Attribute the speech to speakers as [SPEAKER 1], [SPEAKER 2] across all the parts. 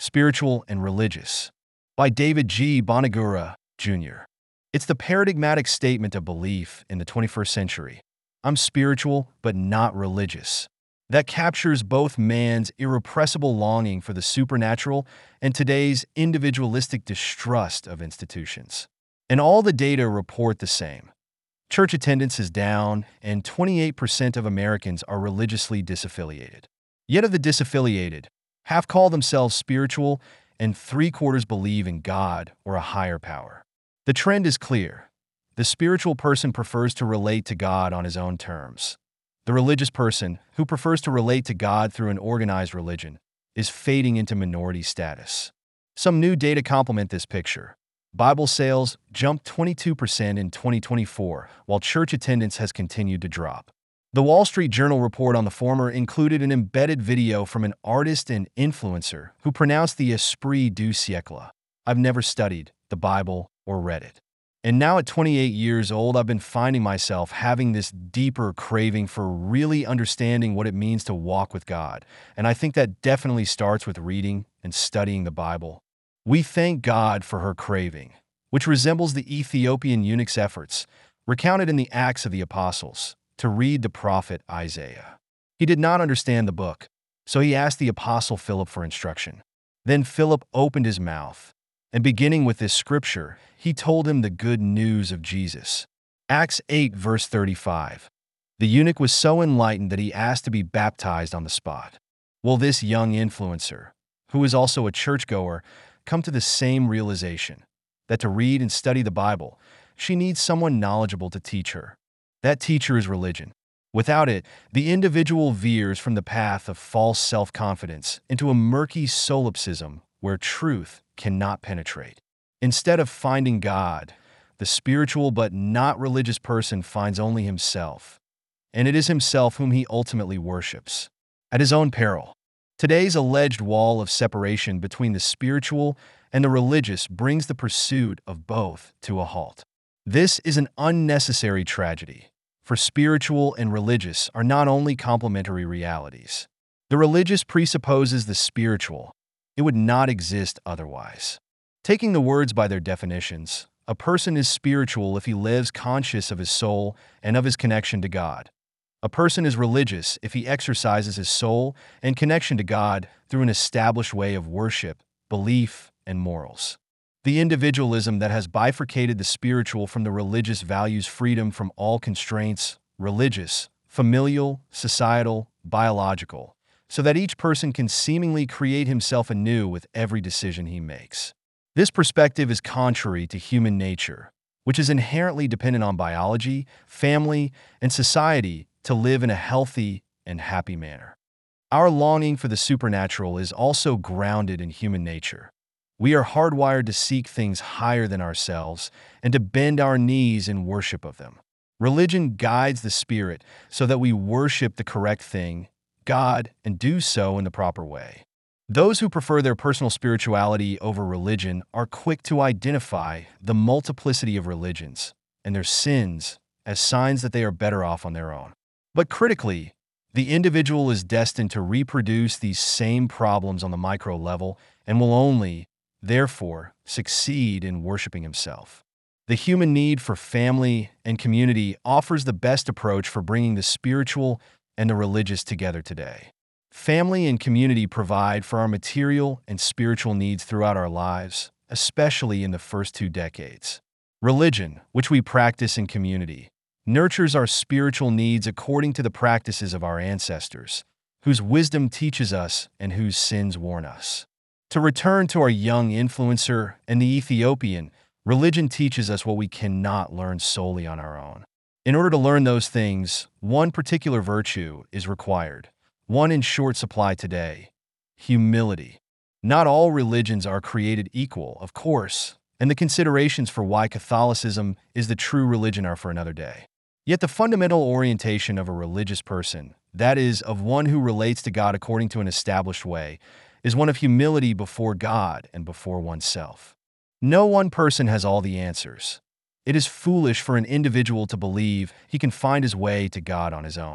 [SPEAKER 1] Spiritual and Religious, by David G. Bonagura, Jr. It's the paradigmatic statement of belief in the 21st century. I'm spiritual, but not religious. That captures both man's irrepressible longing for the supernatural and today's individualistic distrust of institutions. And all the data report the same. Church attendance is down, and 28% of Americans are religiously disaffiliated. Yet of the disaffiliated, half call themselves spiritual, and three-quarters believe in God or a higher power. The trend is clear. The spiritual person prefers to relate to God on his own terms. The religious person, who prefers to relate to God through an organized religion, is fading into minority status. Some new data complement this picture. Bible sales jumped 22% in 2024, while church attendance has continued to drop. The Wall Street Journal report on the former included an embedded video from an artist and influencer who pronounced the esprit du siècle. I've never studied the Bible or read it. And now at 28 years old, I've been finding myself having this deeper craving for really understanding what it means to walk with God. And I think that definitely starts with reading and studying the Bible. We thank God for her craving, which resembles the Ethiopian eunuch's efforts, recounted in the Acts of the Apostles, to read the prophet Isaiah. He did not understand the book, so he asked the apostle Philip for instruction. Then Philip opened his mouth, and beginning with this scripture, he told him the good news of Jesus. Acts 8, verse 35. The eunuch was so enlightened that he asked to be baptized on the spot. Will this young influencer, who is also a churchgoer, come to the same realization, that to read and study the Bible, she needs someone knowledgeable to teach her? That teacher is religion. Without it, the individual veers from the path of false self-confidence into a murky solipsism where truth cannot penetrate. Instead of finding God, the spiritual but not religious person finds only himself, and it is himself whom he ultimately worships, at his own peril. Today's alleged wall of separation between the spiritual and the religious brings the pursuit of both to a halt. This is an unnecessary tragedy, for spiritual and religious are not only complementary realities. The religious presupposes the spiritual. It would not exist otherwise. Taking the words by their definitions, a person is spiritual if he lives conscious of his soul and of his connection to God. A person is religious if he exercises his soul and connection to God through an established way of worship, belief, and morals. The individualism that has bifurcated the spiritual from the religious values freedom from all constraints, religious, familial, societal, biological, so that each person can seemingly create himself anew with every decision he makes. This perspective is contrary to human nature, which is inherently dependent on biology, family, and society to live in a healthy and happy manner. Our longing for the supernatural is also grounded in human nature. We are hardwired to seek things higher than ourselves and to bend our knees in worship of them. Religion guides the spirit so that we worship the correct thing, God, and do so in the proper way. Those who prefer their personal spirituality over religion are quick to identify the multiplicity of religions and their sins as signs that they are better off on their own. But critically, the individual is destined to reproduce these same problems on the micro level and will only, therefore, succeed in worshiping himself. The human need for family and community offers the best approach for bringing the spiritual and the religious together today. Family and community provide for our material and spiritual needs throughout our lives, especially in the first 2 decades. Religion, which we practice in community, nurtures our spiritual needs according to the practices of our ancestors, whose wisdom teaches us and whose sins warn us. To return to our young influencer and the Ethiopian, religion teaches us what we cannot learn solely on our own. In order to learn those things, one particular virtue is required, one in short supply today: humility. Not all religions are created equal, of course, and the considerations for why Catholicism is the true religion are for another day. Yet the fundamental orientation of a religious person, that is, of one who relates to God according to an established way, is one of humility before God and before oneself. No one person has all the answers. It is foolish for an individual to believe he can find his way to God on his own.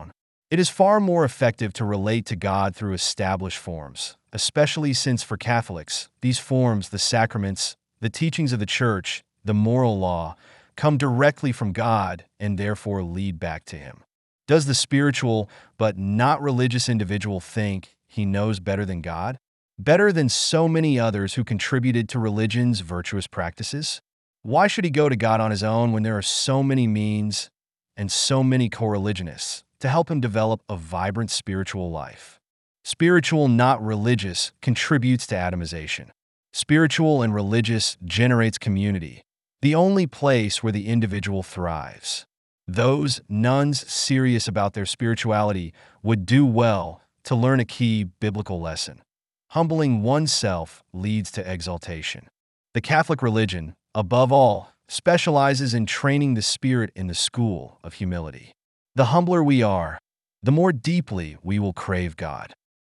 [SPEAKER 1] It is far more effective to relate to God through established forms, especially since for Catholics, these forms, the sacraments, the teachings of the Church, the moral law, come directly from God and therefore lead back to Him. Does the spiritual but not religious individual think he knows better than God? Better than so many others who contributed to religion's virtuous practices? Why should he go to God on his own when there are so many means and so many co-religionists to help him develop a vibrant spiritual life? Spiritual, not religious, contributes to atomization. Spiritual and religious generates community, the only place where the individual thrives. Those nuns serious about their spirituality would do well to learn a key biblical lesson. Humbling oneself leads to exaltation. The Catholic religion, above all, specializes in training the spirit in the school of humility. The humbler we are, the more deeply we will crave God.